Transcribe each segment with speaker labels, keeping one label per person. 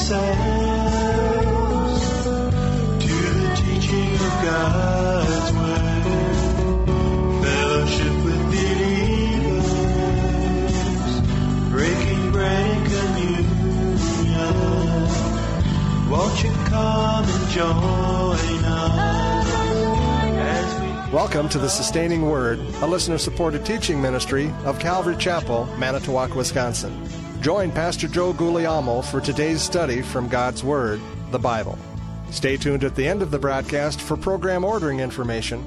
Speaker 1: ourselves to the teaching of God's Word. Fellowship with believers, breaking bread and communion. Won't you come and join us as we...
Speaker 2: Welcome to the Sustaining Word, a listener-supported teaching ministry of Calvary Chapel, Manitowoc, Wisconsin. Join Pastor Joe Guglielmo for today's study from God's Word, the Bible. Stay tuned at the end of the broadcast for program ordering information.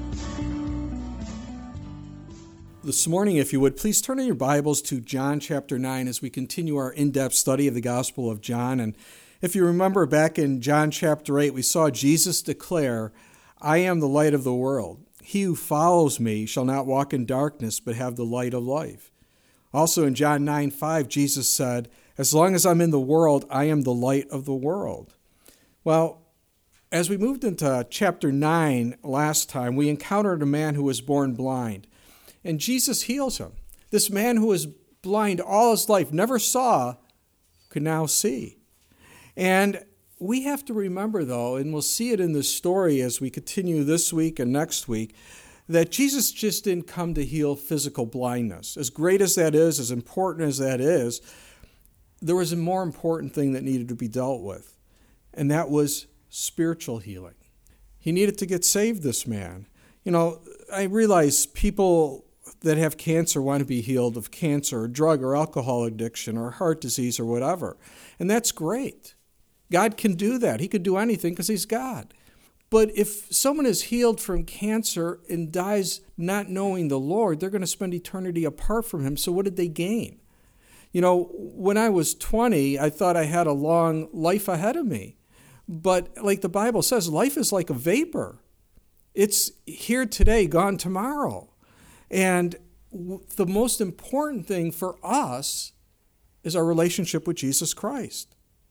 Speaker 3: This morning, if you would, please turn in your Bibles to John chapter 9 as we continue our in-depth study of the Gospel of John. And if you remember back in John chapter 8, we saw Jesus declare, "I am the light of the world. He who follows me shall not walk in darkness, but have the light of life." Also in John 9:5, Jesus said, "As long as I'm in the world, I am the light of the world." Well, as we moved into chapter 9 last time, we encountered a man who was born blind, and Jesus heals him. This man who was blind all his life, never saw, could now see. And we have to remember, though, and we'll see it in this story as we continue this week and next week, that Jesus just didn't come to heal physical blindness. As great as that is, as important as that is, there was a more important thing that needed to be dealt with, and that was spiritual healing. He needed to get saved, this man. You know, I realize people that have cancer want to be healed of cancer or drug or alcohol addiction or heart disease or whatever, and that's great. God can do that. He could do anything because he's God. But if someone is healed from cancer and dies not knowing the Lord, they're going to spend eternity apart from him. So what did they gain? You know, when I was 20, I thought I had a long life ahead of me. But like the Bible says, life is like a vapor. It's here today, gone tomorrow. And the most important thing for us is our relationship with Jesus Christ.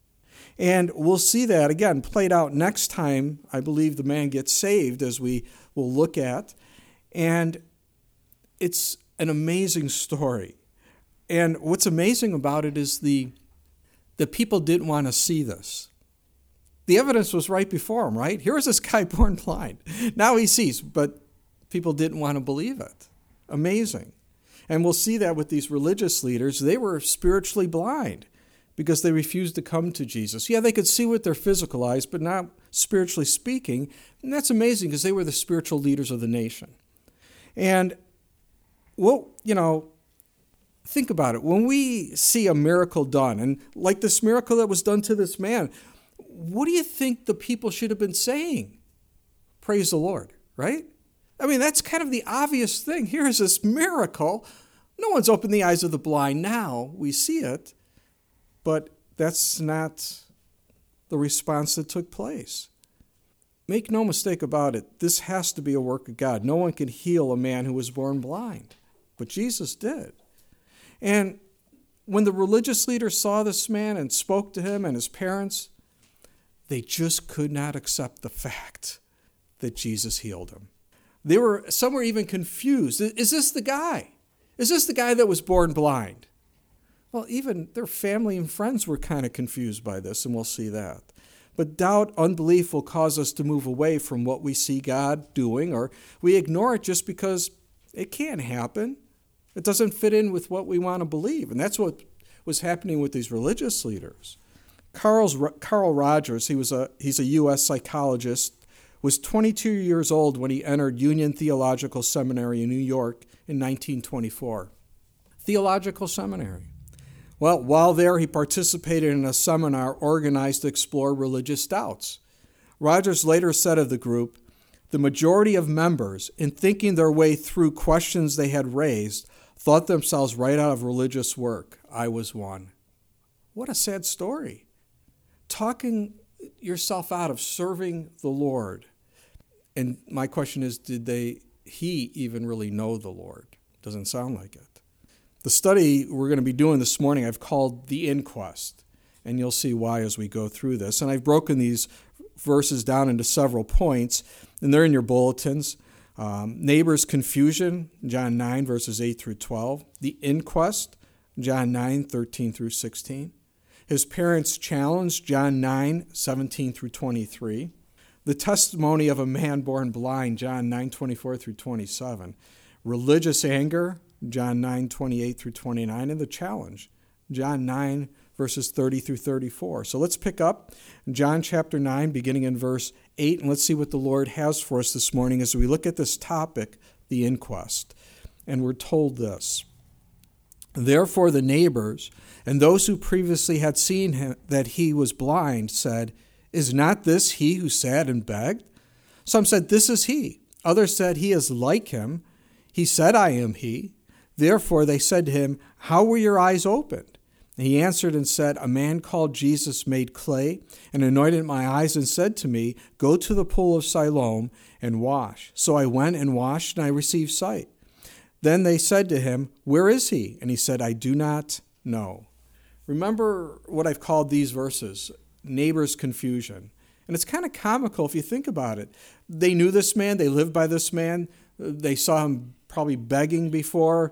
Speaker 3: And we'll see that, again, played out next time. I believe the man gets saved, as we will look at. And it's an amazing story. And what's amazing about it is the people didn't want to see this. The evidence was right before him, right? Here was this guy born blind. Now he sees, but people didn't want to believe it. Amazing. And we'll see that with these religious leaders. They were spiritually blind because they refused to come to Jesus. Yeah, they could see with their physical eyes, but not spiritually speaking. And that's amazing because they were the spiritual leaders of the nation. And, well, you know, think about it. When we see a miracle done, and like this miracle that was done to this man, what do you think the people should have been saying? Praise the Lord, right? I mean, that's kind of the obvious thing. Here's this miracle. No one's opened the eyes of the blind now. We see it. But that's not the response that took place. Make no mistake about it. This has to be a work of God. No one can heal a man who was born blind. But Jesus did. And when the religious leaders saw this man and spoke to him and his parents, they just could not accept the fact that Jesus healed him. Some were even confused. Is this the guy? Is this the guy that was born blind? Well, even their family and friends were kind of confused by this, and we'll see that. But doubt, unbelief will cause us to move away from what we see God doing, or we ignore it just because it can't happen. It doesn't fit in with what we want to believe, and that's what was happening with these religious leaders. Carl Rogers, he's a U.S. psychologist, was 22 years old when he entered Union Theological Seminary in New York in 1924. Theological Seminary. Well, while there, he participated in a seminar organized to explore religious doubts. Rogers later said of the group, "The majority of members, in thinking their way through questions they had raised, thought themselves right out of religious work. I was one." What a sad story. Talking yourself out of serving the Lord. And my question is, did he even really know the Lord? Doesn't sound like it. The study we're going to be doing this morning I've called The Inquest, and you'll see why as we go through this. And I've broken these verses down into several points, and they're in your bulletins. Neighbor's confusion, John 9, verses 8 through 12. The inquest, John 9, 13 through 16. His parents' challenge, John 9:17 through 23. The testimony of a man born blind, John 9:24 through 27. Religious anger, John 9:28 through 29. And the challenge, John 9, verses 30 through 34. So let's pick up John chapter 9, beginning in verse 8, and let's see what the Lord has for us this morning as we look at this topic, the inquest. And we're told this. Therefore the neighbors and those who previously had seen him that he was blind said, "Is not this he who sat and begged?" Some said, "This is he." Others said, "He is like him." He said, "I am he." Therefore they said to him, "How were your eyes opened?" And he answered and said, "A man called Jesus made clay and anointed my eyes and said to me, 'Go to the pool of Siloam and wash.' So I went and washed, and I received sight." Then they said to him, "Where is he?" And he said, "I do not know." Remember what I've called these verses, neighbors' confusion. And it's kind of comical if you think about it. They knew this man. They lived by this man. They saw him probably begging before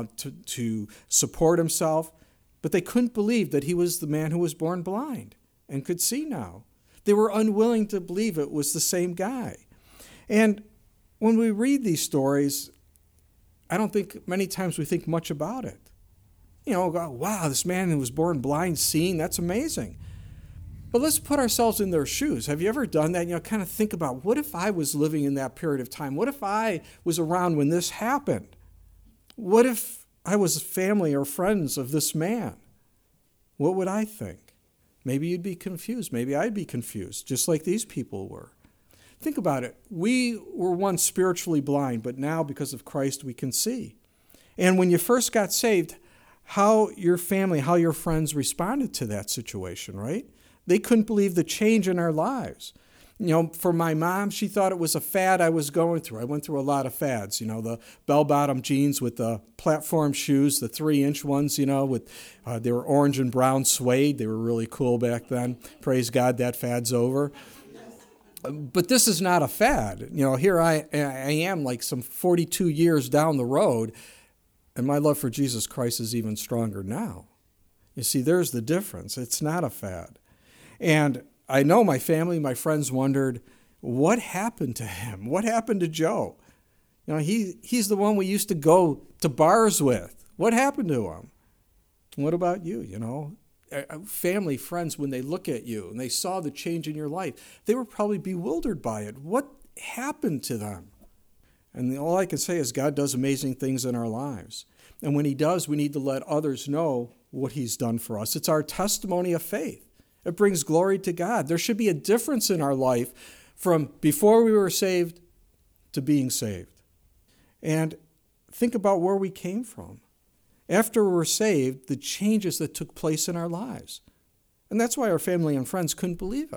Speaker 3: to support himself. But they couldn't believe that he was the man who was born blind and could see now. They were unwilling to believe it was the same guy. And when we read these stories, I don't think many times we think much about it. You know, wow, this man who was born blind seeing, that's amazing. But let's put ourselves in their shoes. Have you ever done that? You know, kind of think about, what if I was living in that period of time? What if I was around when this happened? What if I was family or friends of this man? What would I think? Maybe you'd be confused. Maybe I'd be confused, just like these people were. Think about it. We were once spiritually blind, but now because of Christ we can see. And when you first got saved, how your family, how your friends responded to that situation, right? They couldn't believe the change in our lives. You know, for my mom, she thought it was a fad I was going through. I went through a lot of fads, you know, the bell-bottom jeans with the platform shoes, the 3-inch ones, you know, with they were orange and brown suede. They were really cool back then. Praise God, that fad's over. But this is not a fad. You know, here I am like some 42 years down the road, and my love for Jesus Christ is even stronger now. You see, there's the difference. It's not a fad. And I know my family, my friends wondered, what happened to him? What happened to Joe? You know, he's the one we used to go to bars with. What happened to him? What about you, you know? Family, friends, when they look at you and they saw the change in your life, they were probably bewildered by it. What happened to them? And all I can say is God does amazing things in our lives. And when he does, we need to let others know what he's done for us. It's our testimony of faith. It brings glory to God. There should be a difference in our life from before we were saved to being saved. And think about where we came from. After we were saved, the changes that took place in our lives. And that's why our family and friends couldn't believe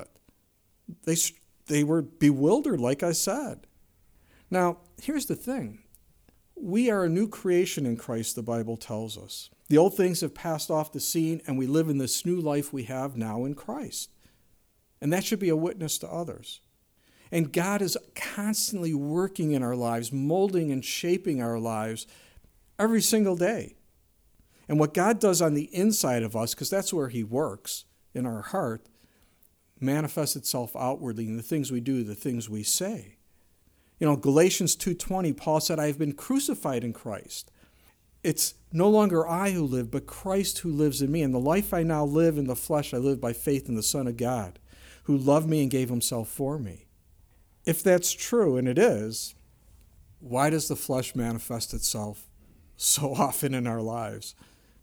Speaker 3: it. They were bewildered, like I said. Now, here's the thing. We are a new creation in Christ, the Bible tells us. The old things have passed off the scene, and we live in this new life we have now in Christ. And that should be a witness to others. And God is constantly working in our lives, molding and shaping our lives every single day. And what God does on the inside of us, because that's where he works, in our heart, manifests itself outwardly in the things we do, the things we say. You know, Galatians 2:20, Paul said, "I have been crucified in Christ. It's no longer I who live, but Christ who lives in me. And the life I now live in the flesh, I live by faith in the Son of God, who loved me and gave himself for me." If that's true, and it is, why does the flesh manifest itself so often in our lives?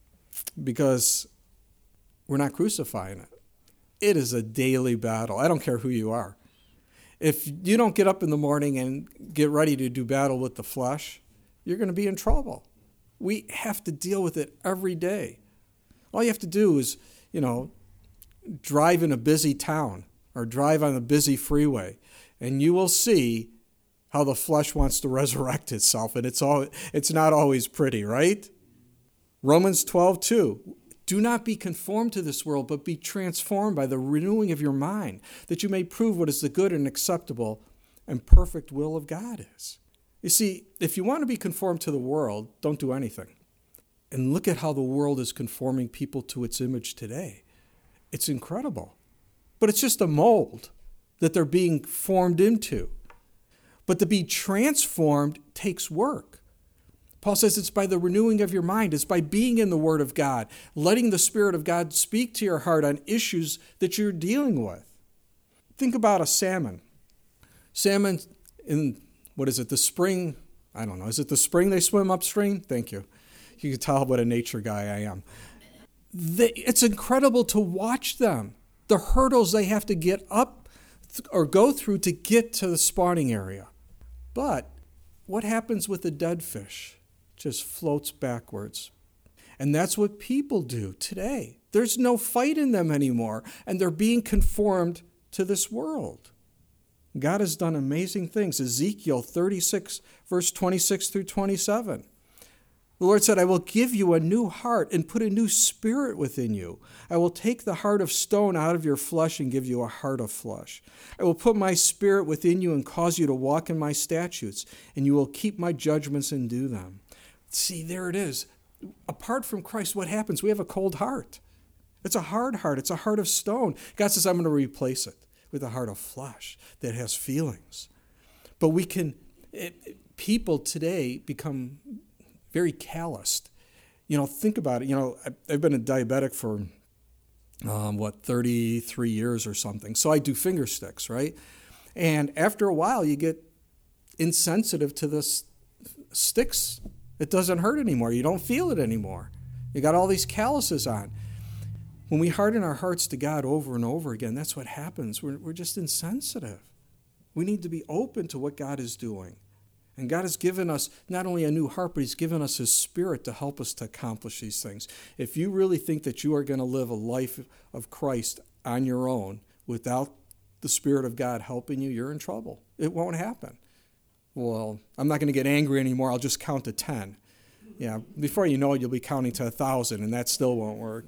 Speaker 3: Because we're not crucifying it. It is a daily battle. I don't care who you are. If you don't get up in the morning and get ready to do battle with the flesh, you're going to be in trouble. We have to deal with it every day. All you have to do is, you know, drive in a busy town or drive on a busy freeway, and you will see how the flesh wants to resurrect itself, and it's not always pretty, right? Romans 12:2, "Do not be conformed to this world, but be transformed by the renewing of your mind, that you may prove what is the good and acceptable and perfect will of God is." You see, if you want to be conformed to the world, don't do anything. And look at how the world is conforming people to its image today. It's incredible. But it's just a mold that they're being formed into. But to be transformed takes work. Paul says it's by the renewing of your mind. It's by being in the Word of God, letting the Spirit of God speak to your heart on issues that you're dealing with. Think about a salmon. Salmon in, the spring? I don't know. Is it the spring they swim upstream? Thank you. You can tell what a nature guy I am. It's incredible to watch them. The hurdles they have to get up or go through to get to the spawning area. But what happens with a dead fish? Just floats backwards. And that's what people do today. There's no fight in them anymore, and they're being conformed to this world. God has done amazing things. Ezekiel 36, verse 26 through 27. The Lord said, I will give you a new heart and put a new spirit within you. I will take the heart of stone out of your flesh and give you a heart of flesh. I will put my spirit within you and cause you to walk in my statutes, and you will keep my judgments and do them. See, there it is. Apart from Christ, what happens? We have a cold heart. It's a hard heart. It's a heart of stone. God says, I'm going to replace it with a heart of flesh that has feelings. But people today become very calloused. Think about it. I've been a diabetic for, 33 years or something. So I do finger sticks, right? And after a while, you get insensitive to the sticks. It doesn't hurt anymore. You don't feel it anymore. You got all these calluses on. When we harden our hearts to God over and over again, that's what happens. We're just insensitive. We need to be open to what God is doing. And God has given us not only a new heart, but He's given us His Spirit to help us to accomplish these things. If you really think that you are going to live a life of Christ on your own without the Spirit of God helping you, you're in trouble. It won't happen. Well, I'm not going to get angry anymore. I'll just count to 10. Yeah, before you know it, you'll be counting to 1,000, and that still won't work,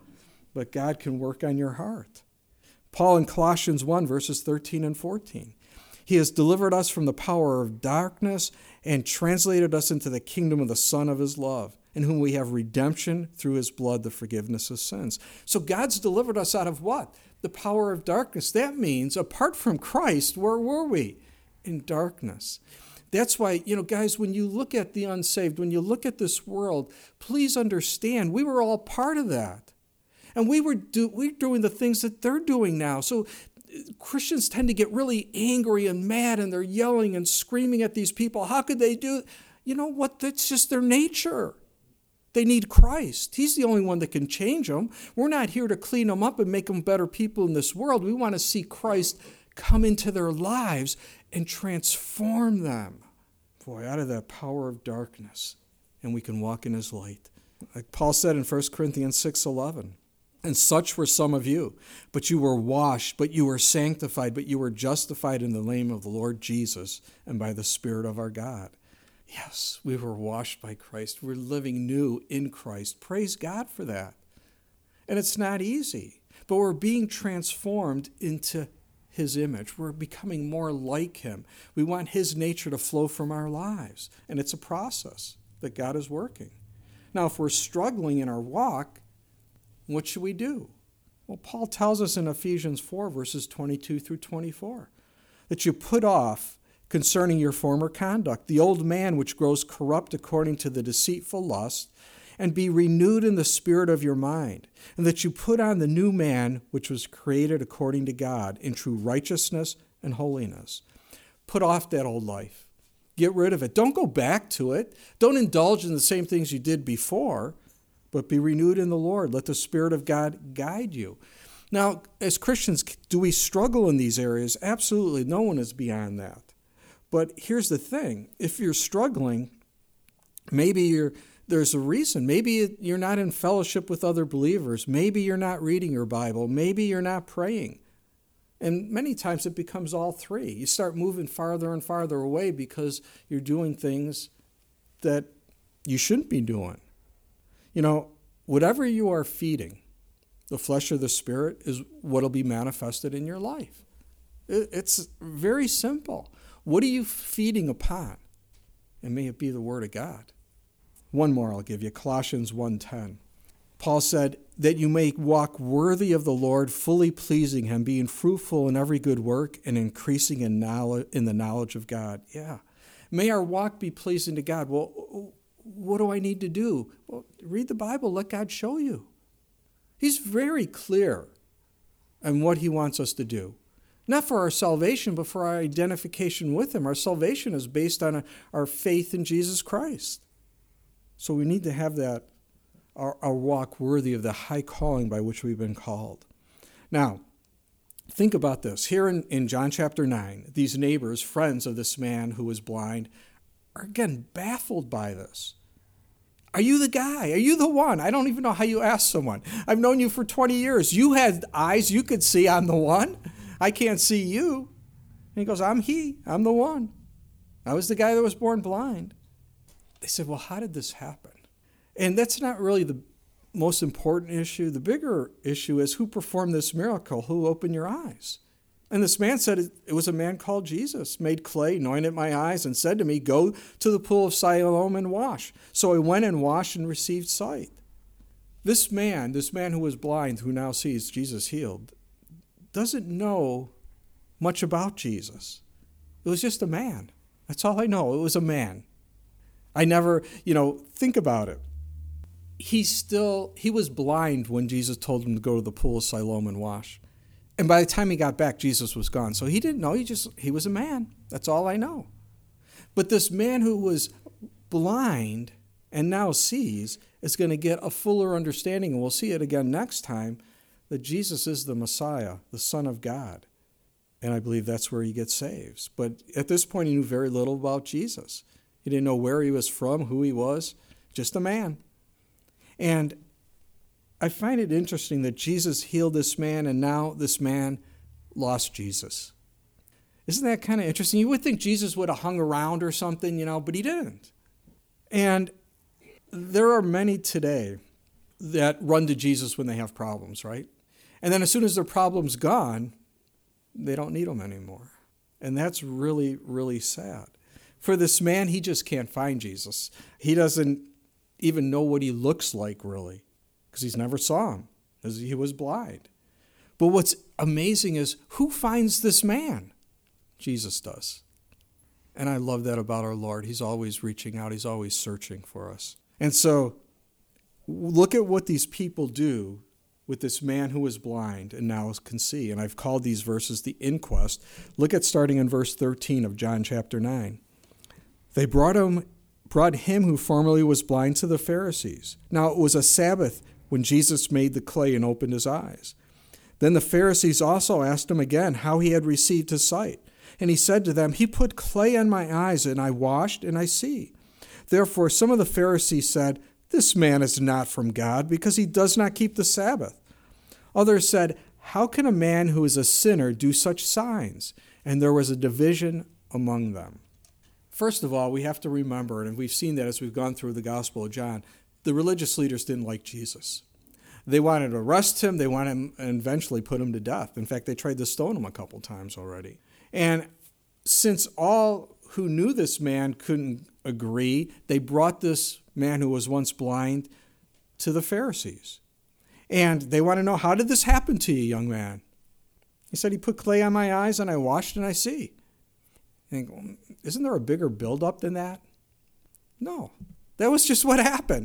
Speaker 3: But God can work on your heart. Paul in Colossians 1, verses 13 and 14. He has delivered us from the power of darkness and translated us into the kingdom of the Son of His love, in whom we have redemption through His blood, the forgiveness of sins. So God's delivered us out of what? The power of darkness. That means, apart from Christ, where were we? In darkness. That's why, guys, when you look at the unsaved, when you look at this world, please understand we were all part of that. And we're doing the things that they're doing now. So Christians tend to get really angry and mad, and they're yelling and screaming at these people. How could they do it? You know what? That's just their nature. They need Christ. He's the only one that can change them. We're not here to clean them up and make them better people in this world. We want to see Christ come into their lives and transform them. Boy, out of that power of darkness, and we can walk in His light. Like Paul said in 1 Corinthians 6:11, and such were some of you, but you were washed, but you were sanctified, but you were justified in the name of the Lord Jesus and by the Spirit of our God. Yes, we were washed by Christ. We're living new in Christ. Praise God for that. And it's not easy, but we're being transformed into His image. We're becoming more like Him. We want His nature to flow from our lives, and it's a process that God is working. Now, if we're struggling in our walk, what should we do? Well, Paul tells us in Ephesians 4, verses 22 through 24, that you put off concerning your former conduct the old man which grows corrupt according to the deceitful lust, and be renewed in the spirit of your mind, and that you put on the new man which was created according to God in true righteousness and holiness. Put off that old life. Get rid of it. Don't go back to it. Don't indulge in the same things you did before, but be renewed in the Lord. Let the Spirit of God guide you. Now, as Christians, do we struggle in these areas? Absolutely. No one is beyond that. But here's the thing. If you're struggling, maybe there's a reason. Maybe you're not in fellowship with other believers. Maybe you're not reading your Bible. Maybe you're not praying. And many times it becomes all three. You start moving farther and farther away because you're doing things that you shouldn't be doing. Whatever you are feeding, the flesh or the spirit, is what will be manifested in your life. It's very simple. What are you feeding upon? And may it be the Word of God. One more I'll give you, Colossians 1:10. Paul said, that you may walk worthy of the Lord, fully pleasing him, being fruitful in every good work and increasing in the knowledge of God. Yeah. May our walk be pleasing to God. Well, what do I need to do? Well, read the Bible. Let God show you. He's very clear on what he wants us to do. Not for our salvation, but for our identification with him. Our salvation is based on our faith in Jesus Christ. So we need to have that, our walk worthy of the high calling by which we've been called. Now, think about this. Here in John chapter 9, these neighbors, friends of this man who was blind, are again baffled by this. Are you the guy? Are you the one? I don't even know how you ask someone. I've known you for 20 years. You had eyes. You could see I'm the one. I can't see you. And he goes, I'm the one. I was the guy that was born blind. They said, well, how did this happen? And that's not really the most important issue. The bigger issue is who performed this miracle, who opened your eyes. And this man said it was a man called Jesus, made clay, anointed my eyes, and said to me, go to the pool of Siloam and wash. So I went and washed and received sight. This man who was blind, who now sees Jesus healed, doesn't know much about Jesus. It was just a man. That's all I know. It was a man. I never, think about it. He was blind when Jesus told him to go to the pool of Siloam and wash. And by the time he got back, Jesus was gone. So he didn't know. He was a man. That's all I know. But this man who was blind and now sees is going to get a fuller understanding, and we'll see it again next time, that Jesus is the Messiah, the Son of God. And I believe that's where he gets saved. But at this point, he knew very little about Jesus. He didn't know where he was from, who he was, just a man. And I find it interesting that Jesus healed this man, and now this man lost Jesus. Isn't that kind of interesting? You would think Jesus would have hung around or something, but he didn't. And there are many today that run to Jesus when they have problems, right? And then as soon as their problem's gone, they don't need him anymore. And that's really, really sad. For this man, he just can't find Jesus. He doesn't even know what he looks like, really, because he's never saw him, because he was blind. But what's amazing is, who finds this man? Jesus does. And I love that about our Lord. He's always reaching out. He's always searching for us. And so, look at what these people do with this man who was blind and now can see. And I've called these verses the inquest. Look at starting in verse 13 of John chapter 9. They brought him who formerly was blind to the Pharisees. Now it was a Sabbath when Jesus made the clay and opened his eyes. Then the Pharisees also asked him again how he had received his sight. And he said to them, he put clay on my eyes, and I washed, and I see. Therefore some of the Pharisees said, this man is not from God, because he does not keep the Sabbath. Others said, how can a man who is a sinner do such signs? And there was a division among them. First of all, we have to remember, and we've seen that as we've gone through the Gospel of John, the religious leaders didn't like Jesus. They wanted to arrest him. They wanted him and eventually put him to death. In fact, they tried to stone him a couple times already. And since all who knew this man couldn't agree, they brought this man who was once blind to the Pharisees. And they want to know, how did this happen to you, young man? He said, he put clay on my eyes, and I washed, and I see. And isn't there a bigger buildup than that? No. That was just what happened.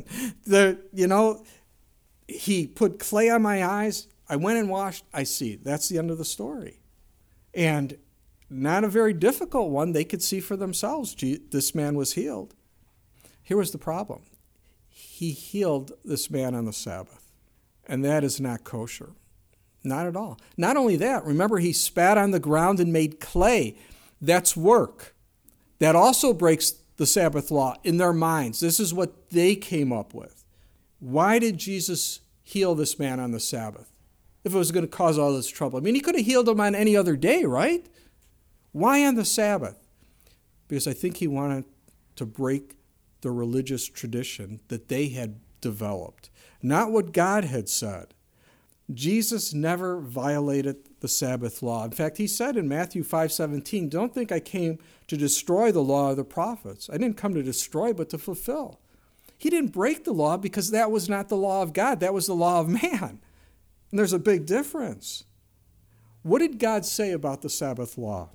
Speaker 3: He put clay on my eyes, I went and washed, I see. That's the end of the story. And not a very difficult one. They could see for themselves this man was healed. Here was the problem. He healed this man on the Sabbath. And that is not kosher. Not at all. Not only that, remember, he spat on the ground and made clay. That's work. That also breaks the Sabbath law in their minds. This is what they came up with. Why did Jesus heal this man on the Sabbath if it was going to cause all this trouble? I mean, he could have healed him on any other day, right? Why on the Sabbath? Because I think he wanted to break the religious tradition that they had developed, not what God had said. Jesus never violated the Sabbath law. In fact, he said in Matthew 5:17, don't think I came to destroy the law of the prophets. I didn't come to destroy, but to fulfill. He didn't break the law because that was not the law of God. That was the law of man. And there's a big difference. What did God say about the Sabbath law?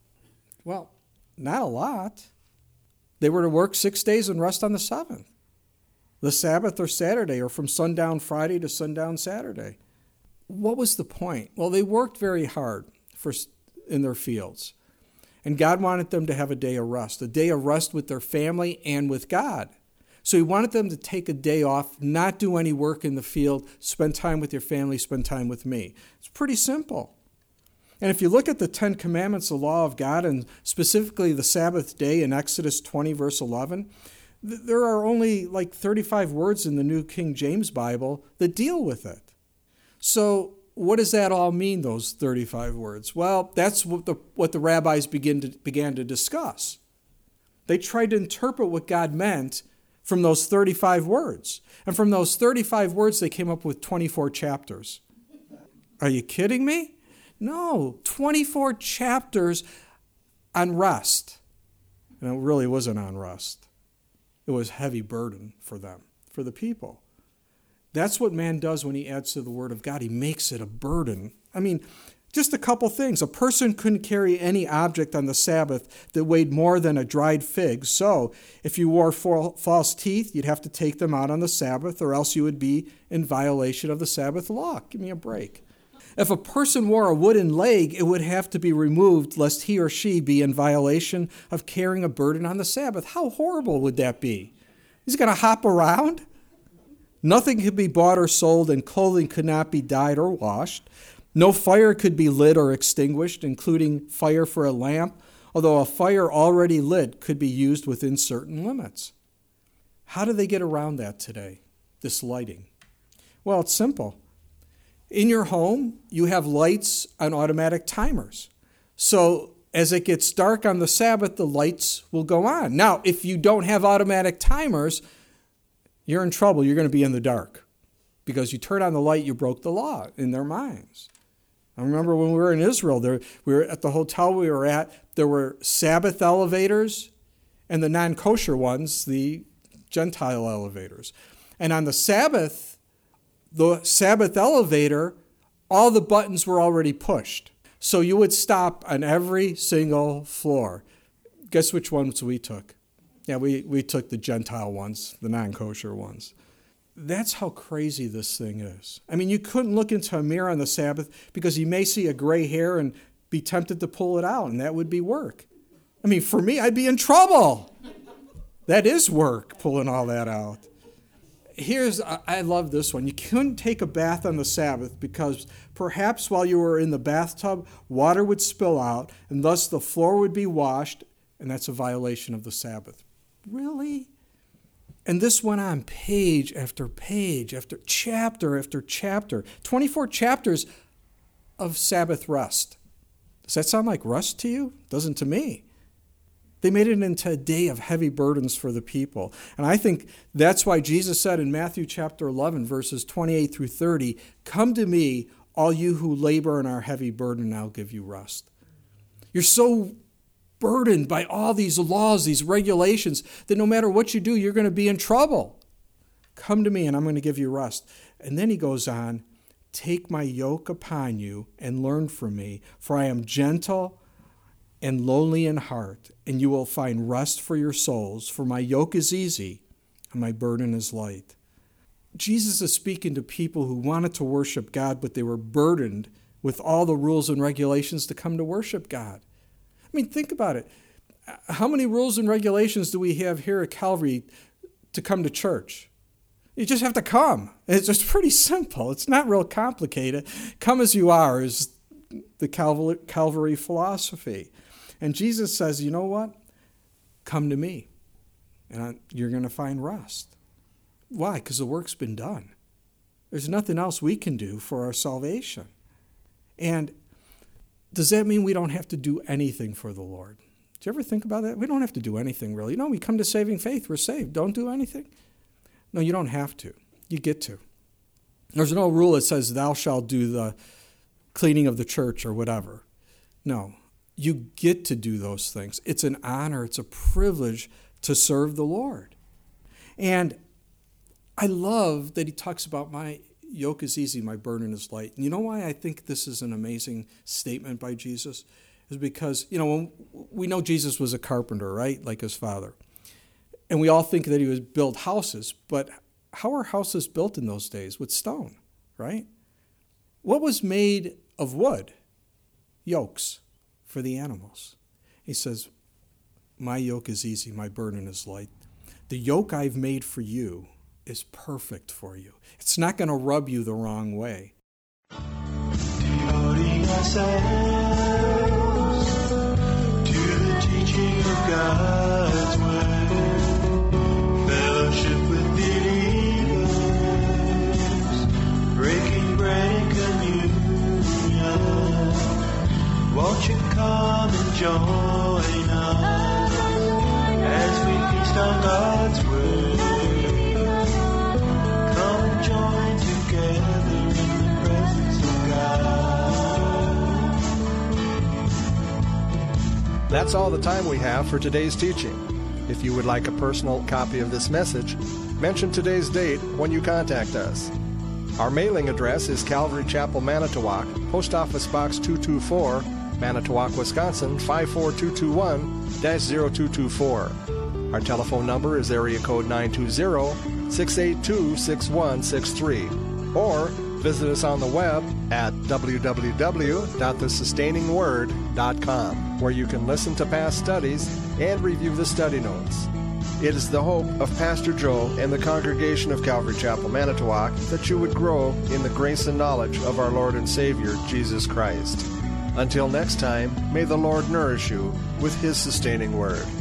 Speaker 3: Well, not a lot. They were to work 6 days and rest on the seventh. The Sabbath or Saturday, or from sundown Friday to sundown Saturday. What was the point? Well, they worked very hard in their fields. And God wanted them to have a day of rest with their family and with God. So he wanted them to take a day off, not do any work in the field, spend time with your family, spend time with me. It's pretty simple. And if you look at the 10 Commandments, the law of God, and specifically the Sabbath day in Exodus 20, verse 11, there are only like 35 words in the New King James Bible that deal with it. So what does that all mean, those 35 words? Well, that's what the rabbis began to discuss. They tried to interpret what God meant from those 35 words. And from those 35 words, they came up with 24 chapters. Are you kidding me? No, 24 chapters on rest. And it really wasn't on rest. It was heavy burden for them, for the people. That's what man does when he adds to the Word of God. He makes it a burden. I mean, just a couple things. A person couldn't carry any object on the Sabbath that weighed more than a dried fig. So if you wore false teeth, you'd have to take them out on the Sabbath, or else you would be in violation of the Sabbath law. Give me a break. If a person wore a wooden leg, it would have to be removed lest he or she be in violation of carrying a burden on the Sabbath. How horrible would that be? He's going to hop around? Nothing could be bought or sold, and clothing could not be dyed or washed. No fire could be lit or extinguished, including fire for a lamp, although a fire already lit could be used within certain limits. How do they get around that today, this lighting? Well, it's simple. In your home, you have lights on automatic timers. So as it gets dark on the Sabbath, the lights will go on. Now, if you don't have automatic timers, you're in trouble. You're going to be in the dark. Because you turn on the light, you broke the law in their minds. I remember when we were in Israel, we were at the hotel we were at, there were Sabbath elevators and the non-kosher ones, the Gentile elevators. And on the Sabbath elevator, all the buttons were already pushed. So you would stop on every single floor. Guess which ones we took? Yeah, we took the Gentile ones, the non-kosher ones. That's how crazy this thing is. I mean, you couldn't look into a mirror on the Sabbath because you may see a gray hair and be tempted to pull it out, and that would be work. I mean, for me, I'd be in trouble. That is work, pulling all that out. I love this one. You couldn't take a bath on the Sabbath because perhaps while you were in the bathtub, water would spill out, and thus the floor would be washed, and that's a violation of the Sabbath. Really? And this went on page after page, after chapter after chapter. 24 chapters of Sabbath rest. Does that sound like rest to you? Doesn't to me. They made it into a day of heavy burdens for the people. And I think that's why Jesus said in Matthew chapter 11, verses 28 through 30, "Come to me, all you who labor and are heavy burdened, and I'll give you rest." You're so burdened by all these laws, these regulations, that no matter what you do, you're going to be in trouble. Come to me and I'm going to give you rest. And then he goes on, "Take my yoke upon you and learn from me, for I am gentle and lowly in heart, and you will find rest for your souls, for my yoke is easy and my burden is light." Jesus is speaking to people who wanted to worship God, but they were burdened with all the rules and regulations to come to worship God. I mean, think about it. How many rules and regulations do we have here at Calvary to come to church? You just have to come. It's just pretty simple. It's not real complicated. Come as you are is the Calvary philosophy. And Jesus says, you know what? Come to me, and you're going to find rest. Why? Because the work's been done. There's nothing else we can do for our salvation. And does that mean we don't have to do anything for the Lord? Do you ever think about that? We don't have to do anything, really. No, we come to saving faith. We're saved. Don't do anything. No, you don't have to. You get to. There's no rule that says thou shalt do the cleaning of the church or whatever. No, you get to do those things. It's an honor. It's a privilege to serve the Lord. And I love that he talks about my yoke is easy, my burden is light. And you know why I think this is an amazing statement by Jesus? Is because, when we know Jesus was a carpenter, right? Like his father. And we all think that he would build houses, but how are houses built in those days? With stone, right? What was made of wood? Yokes for the animals. He says, my yoke is easy, my burden is light. The yoke I've made for you is perfect for you. It's not going to rub you the wrong way.
Speaker 1: Devoting ourselves to the teaching of God's word, fellowship with believers, breaking bread and communion. Won't you come and join us as we feast on God's word? Come and join together in the presence of God.
Speaker 2: That's all the time we have for today's teaching. If you would like a personal copy of this message, mention today's date when you contact us. Our mailing address is Calvary Chapel, Manitowoc, Post Office Box 224, Manitowoc, Wisconsin 54221-0224. Our telephone number is area code 920-682-6163. Or visit us on the web at www.thesustainingword.com, where you can listen to past studies and review the study notes. It is the hope of Pastor Joe and the congregation of Calvary Chapel, Manitowoc, that you would grow in the grace and knowledge of our Lord and Savior, Jesus Christ. Until next time, may the Lord nourish you with His sustaining word.